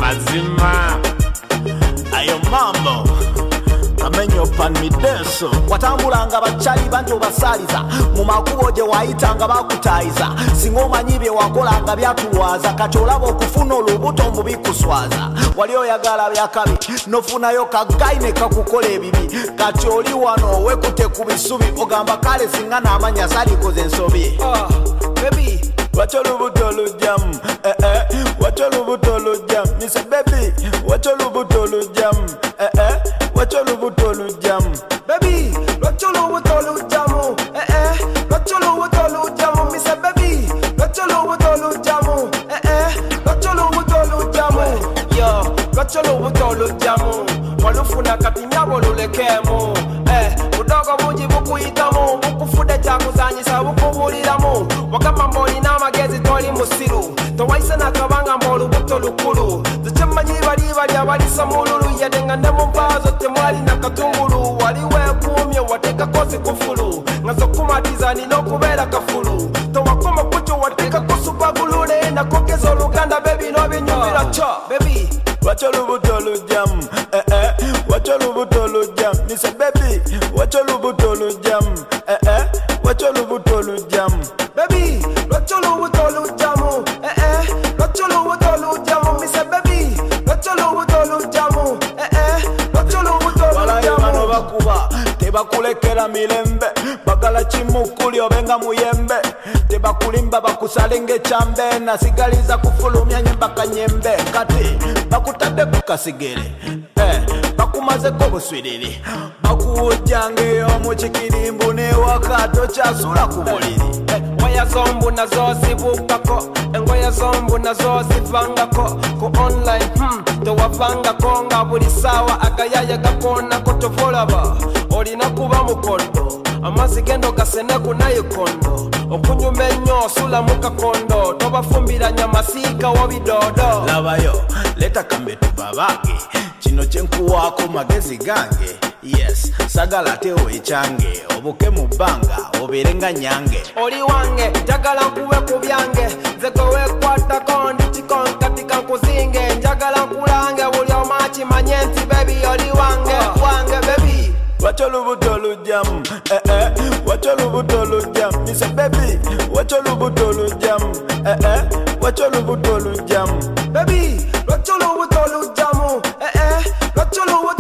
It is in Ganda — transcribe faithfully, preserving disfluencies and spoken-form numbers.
mazima ayo mambo amenyo pan mideso watambulanga bachali banjo basaliza mu makubo je wayitanga bakutayiza singoma nyibye wakolanga byatuwaza katolabo okufuna olubuto mu bikuswaza wali oyagala byakabi nofunayo kagaine kakukola ebibi kati oli wano wekute ku bisubi ogamba kale singana amanya sali koze ensobi ah baby wacho lubuto lujam eh eh wacho lubuto lujam miss baby wacho lubuto lujam eh eh wacho lubuto lujam baby wacho lubuto lujam eh eh wacho lubuto lujam miss baby wacho lubuto lujam eh eh wacho lubuto lujam yo wacho lubuto lujam walufuna kati nyabo lulekemo eh udogo bungi bukuyitamu bukufude kyakuzanyisa bukubuliramu wakama mboli n'amagezi toli musiru towaise nakabanga mbolubuto lukulu zekyemmanyi bali bali abalisa mululu yadenga ne mu mpaazo temwali nakatungulu wali weekuumye wateekako zikufulu nga zokumatiza nina okubeera kafulu towakoma kukyo wateekako supagulule nakogeza oluganda bebi n'obinyumira kyo bebi wacho lubuto lujam eh eh wacho lubuto lujam miss baby wacho lubuto lujam eh eh wacho lubuto lujam baby wacho lubuto lujam eh eh wacho lubuto lujam miss baby wacho lubuto lujam eh eh wacho lubuto lujam bano bakuba tebakulekera mirembe bagala kimukuli obenga muyembe tebakulimba bakusalinga ekyambe nasigaliza kufulumya nyemba kanyembe kati bakutadde kukasigere eh bakumazeko buswiriri bakuwujjange omukikirimbu newaka tokyasula ku buliri waya zombu nazo zibukako engoya zombu nazo zivangako ku online hmm, towavangako nga buli saawa agayaya gakonako tovolaba olina kuba mukondo amazzi gendo gasene ku nayikondo okunyuma ennyo osula mu kakondo tobafumbira nyamasiika wobidoodo labayo leta kambe tubabange kino kyenkuwaako magezi gange yes sagala tewo ekyange obuke mu bbanga obeerenga nyange oli wange njagala nkuwe ku byange nze gweweekwatako ndikikonkati nkuzinge njagala nkulange buli omu akimanye nti bebi oli wange wange bebi wacho lubuto lujam eh eh wacho lubuto lujam miss baby wacho lubuto lujam eh eh wacho lubuto lujam baby wacho lubuto lujam eh eh wacho lubuto